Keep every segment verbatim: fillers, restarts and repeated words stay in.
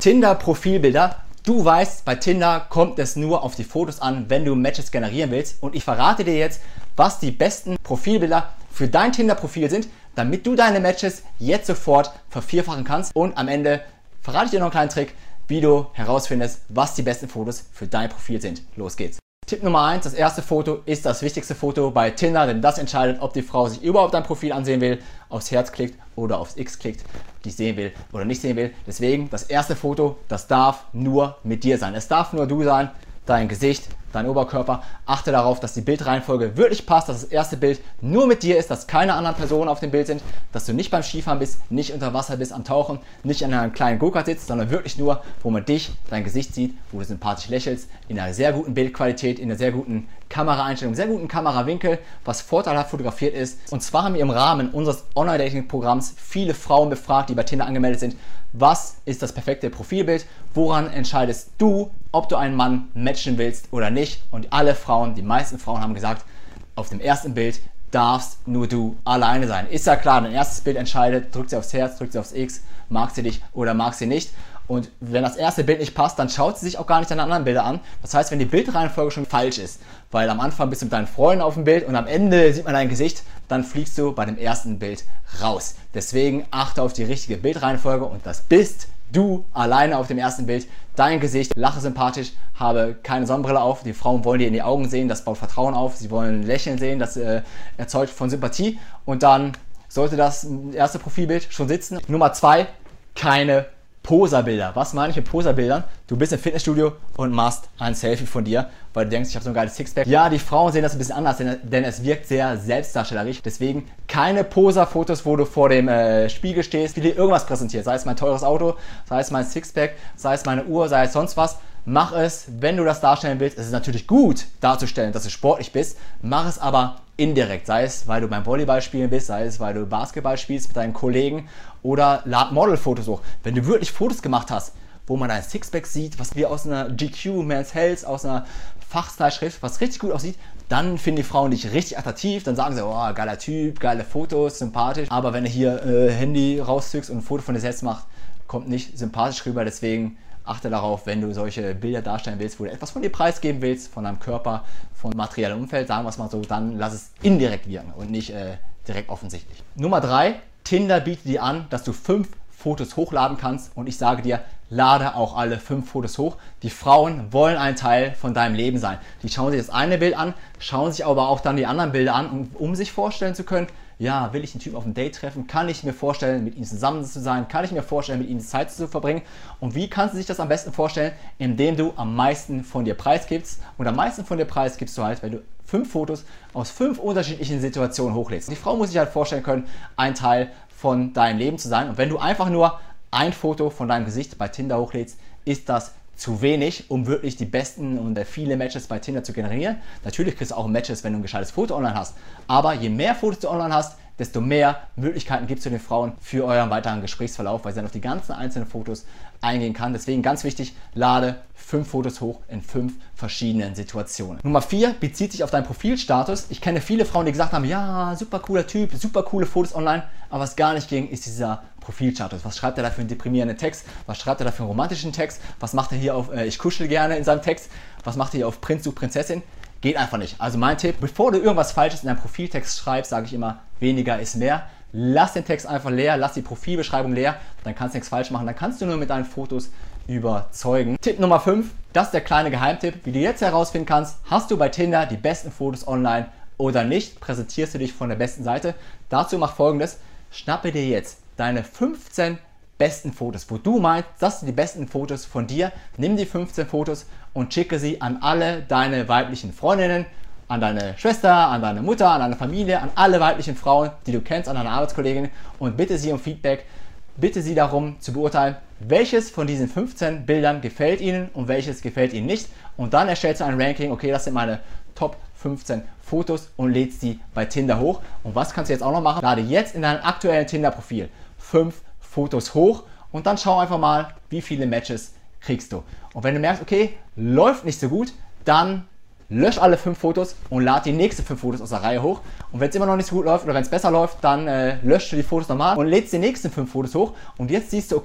Tinder-Profilbilder. Du weißt, bei Tinder kommt es nur auf die Fotos an, wenn du Matches generieren willst. Und ich verrate dir jetzt, was die besten Profilbilder für dein Tinder-Profil sind, damit du deine Matches jetzt sofort vervierfachen kannst. Und am Ende verrate ich dir noch einen kleinen Trick, wie du herausfindest, was die besten Fotos für dein Profil sind. Los geht's. Tipp Nummer eins, das erste Foto ist das wichtigste Foto bei Tinder, denn das entscheidet, ob die Frau sich überhaupt dein Profil ansehen will, aufs Herz klickt oder aufs X klickt, dich sehen will oder nicht sehen will. Deswegen, das erste Foto, das darf nur mit dir sein. Es darf nur du sein, dein Gesicht, dein Oberkörper. Achte darauf, dass die Bildreihenfolge wirklich passt, dass das erste Bild nur mit dir ist, dass keine anderen Personen auf dem Bild sind, dass du nicht beim Skifahren bist, nicht unter Wasser bist am Tauchen, nicht an einem kleinen Go-Kart sitzt, sondern wirklich nur, wo man dich, dein Gesicht sieht, wo du sympathisch lächelst, in einer sehr guten Bildqualität, in einer sehr guten Kameraeinstellung, sehr guten Kamerawinkel, was vorteilhaft fotografiert ist. Und zwar haben wir im Rahmen unseres Online-Dating-Programms viele Frauen befragt, die bei Tinder angemeldet sind. Was ist das perfekte Profilbild? Woran entscheidest du, ob du einen Mann matchen willst oder nicht? Und alle Frauen, die meisten Frauen haben gesagt, auf dem ersten Bild darfst nur du alleine sein. Ist ja klar, dein erstes Bild entscheidet, drückt sie aufs Herz, drückt sie aufs X, mag sie dich oder mag sie nicht. Und wenn das erste Bild nicht passt, dann schaut sie sich auch gar nicht deine anderen Bilder an. Das heißt, wenn die Bildreihenfolge schon falsch ist, weil am Anfang bist du mit deinen Freunden auf dem Bild und am Ende sieht man dein Gesicht, dann fliegst du bei dem ersten Bild raus. Deswegen achte auf die richtige Bildreihenfolge und das bist du alleine auf dem ersten Bild. Dein Gesicht, lache sympathisch, habe keine Sonnenbrille auf. Die Frauen wollen dir in die Augen sehen, das baut Vertrauen auf. Sie wollen Lächeln sehen, das äh, erzeugt von Sympathie. Und dann sollte das erste Profilbild schon sitzen. Nummer zwei, keine Poserbilder. Was meine ich mit Poserbildern? Du bist im Fitnessstudio und machst ein Selfie von dir, weil du denkst, ich habe so ein geiles Sixpack. Ja, die Frauen sehen das ein bisschen anders, denn, denn es wirkt sehr selbstdarstellerisch. Deswegen keine Poser-Fotos, wo du vor dem äh, Spiegel stehst, wie dir irgendwas präsentiert. Sei es mein teures Auto, sei es mein Sixpack, sei es meine Uhr, sei es sonst was. Mach es, wenn du das darstellen willst. Es ist natürlich gut darzustellen, dass du sportlich bist. Mach es aber indirekt. Sei es, weil du beim Volleyball spielen bist, sei es, weil du Basketball spielst mit deinen Kollegen oder lad Modelfotos hoch. Wenn du wirklich Fotos gemacht hast, wo man dein Sixpack sieht, was wie aus einer G Q, Men's Health, aus einer Fachzeitschrift, was richtig gut aussieht, dann finden die Frauen dich richtig attraktiv. Dann sagen sie, oh, geiler Typ, geile Fotos, sympathisch. Aber wenn du hier äh, Handy rauszückst und ein Foto von dir selbst machst, kommt nicht sympathisch rüber. Deswegen achte darauf, wenn du solche Bilder darstellen willst, wo du etwas von dir preisgeben willst, von deinem Körper, von materiellem Umfeld, sagen wir es mal so, dann lass es indirekt wirken und nicht äh, direkt offensichtlich. Nummer drei, Tinder bietet dir an, dass du fünf Fotos hochladen kannst und ich sage dir, lade auch alle fünf Fotos hoch. Die Frauen wollen ein Teil von deinem Leben sein. Die schauen sich das eine Bild an, schauen sich aber auch dann die anderen Bilder an, um, um sich vorstellen zu können, ja, will ich einen Typen auf ein Date treffen? Kann ich mir vorstellen, mit ihm zusammen zu sein? Kann ich mir vorstellen, mit ihm Zeit zu verbringen? Und wie kannst du sich das am besten vorstellen? Indem du am meisten von dir preisgibst. Und am meisten von dir preisgibst du halt, wenn du fünf Fotos aus fünf unterschiedlichen Situationen hochlädst. Die Frau muss sich halt vorstellen können, ein Teil von deinem Leben zu sein. Und wenn du einfach nur ein Foto von deinem Gesicht bei Tinder hochlädst, ist das zu wenig, um wirklich die besten und viele Matches bei Tinder zu generieren. Natürlich kriegst du auch Matches, wenn du ein gescheites Foto online hast. Aber je mehr Fotos du online hast, desto mehr Möglichkeiten gibst du den Frauen für euren weiteren Gesprächsverlauf, weil sie dann auf die ganzen einzelnen Fotos eingehen kann. Deswegen ganz wichtig, lade fünf Fotos hoch in fünf verschiedenen Situationen. Nummer vier bezieht sich auf deinen Profilstatus. Ich kenne viele Frauen, die gesagt haben, ja, super cooler Typ, super coole Fotos online, aber was gar nicht ging, ist dieser Profilstatus. Was schreibt er da für einen deprimierenden Text? Was schreibt er da für einen romantischen Text? Was macht er hier auf äh, ich kuschel gerne in seinem Text? Was macht er hier auf Prinz sucht Prinzessin? Geht einfach nicht. Also mein Tipp, bevor du irgendwas Falsches in deinem Profiltext schreibst, sage ich immer, weniger ist mehr. Lass den Text einfach leer, lass die Profilbeschreibung leer, dann kannst du nichts falsch machen, dann kannst du nur mit deinen Fotos überzeugen. Tipp Nummer fünf, das ist der kleine Geheimtipp, wie du jetzt herausfinden kannst, hast du bei Tinder die besten Fotos online oder nicht, präsentierst du dich von der besten Seite. Dazu mach Folgendes, schnappe dir jetzt deine fünfzehn besten Fotos, wo du meinst, das sind die besten Fotos von dir, nimm die fünfzehn Fotos und schicke sie an alle deine weiblichen Freundinnen, an deine Schwester, an deine Mutter, an deine Familie, an alle weiblichen Frauen, die du kennst, an deine Arbeitskollegin und bitte sie um Feedback, bitte sie darum zu beurteilen, welches von diesen fünfzehn Bildern gefällt ihnen und welches gefällt ihnen nicht und dann erstellst du ein Ranking, okay, das sind meine Top fünfzehn Fotos und lädst die bei Tinder hoch. Und was kannst du jetzt auch noch machen? Lade jetzt in deinem aktuellen Tinder-Profil fünf Fotos hoch und dann schau einfach mal, wie viele Matches kriegst du. Und wenn du merkst, okay, läuft nicht so gut, dann lösch alle fünf Fotos und lad die nächsten fünf Fotos aus der Reihe hoch. Und wenn es immer noch nicht so gut läuft oder wenn es besser läuft, dann äh, löschst du die Fotos nochmal und lädst die nächsten fünf Fotos hoch. Und jetzt siehst du, okay,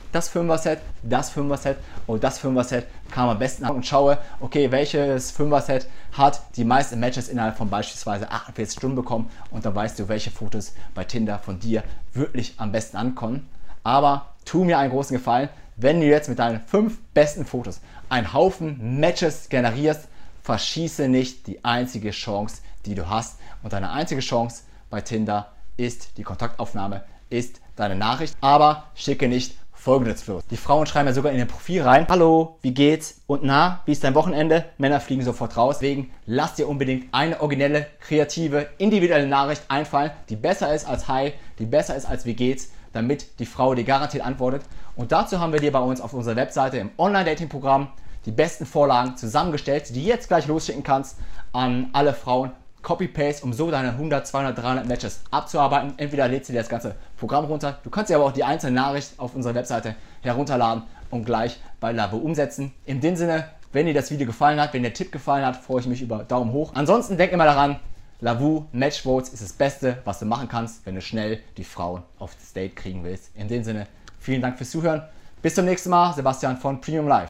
das Fünfer-Set, das Fünfer-Set und das Fünfer-Set kam am besten an und schaue, okay, welches Fünfer-Set hat die meisten Matches innerhalb von beispielsweise achtundvierzig Stunden bekommen und dann weißt du, welche Fotos bei Tinder von dir wirklich am besten ankommen. Aber tu mir einen großen Gefallen, wenn du jetzt mit deinen fünf besten Fotos einen Haufen Matches generierst, verschieße nicht die einzige Chance, die du hast. Und deine einzige Chance bei Tinder ist die Kontaktaufnahme, ist deine Nachricht. Aber schicke nicht Folgendes los. Die Frauen schreiben ja sogar in ihr Profil rein: Hallo, wie geht's? Und na, wie ist dein Wochenende? Männer fliegen sofort raus. Deswegen lass dir unbedingt eine originelle, kreative, individuelle Nachricht einfallen, die besser ist als Hi, die besser ist als wie geht's, damit die Frau dir garantiert antwortet. Und dazu haben wir dir bei uns auf unserer Webseite im Online-Dating-Programm die besten Vorlagen zusammengestellt, die du jetzt gleich losschicken kannst an alle Frauen. Copy-Paste, um so deine hundert, zweihundert, dreihundert Matches abzuarbeiten. Entweder lädst du dir das ganze Programm runter, du kannst dir aber auch die einzelne Nachricht auf unserer Webseite herunterladen und gleich bei Lavu umsetzen. In dem Sinne, wenn dir das Video gefallen hat, wenn dir der Tipp gefallen hat, freue ich mich über Daumen hoch. Ansonsten denk immer daran, Lavu Match Votes ist das Beste, was du machen kannst, wenn du schnell die Frauen auf das Date kriegen willst. In dem Sinne, vielen Dank fürs Zuhören. Bis zum nächsten Mal, Sebastian von Premium Live.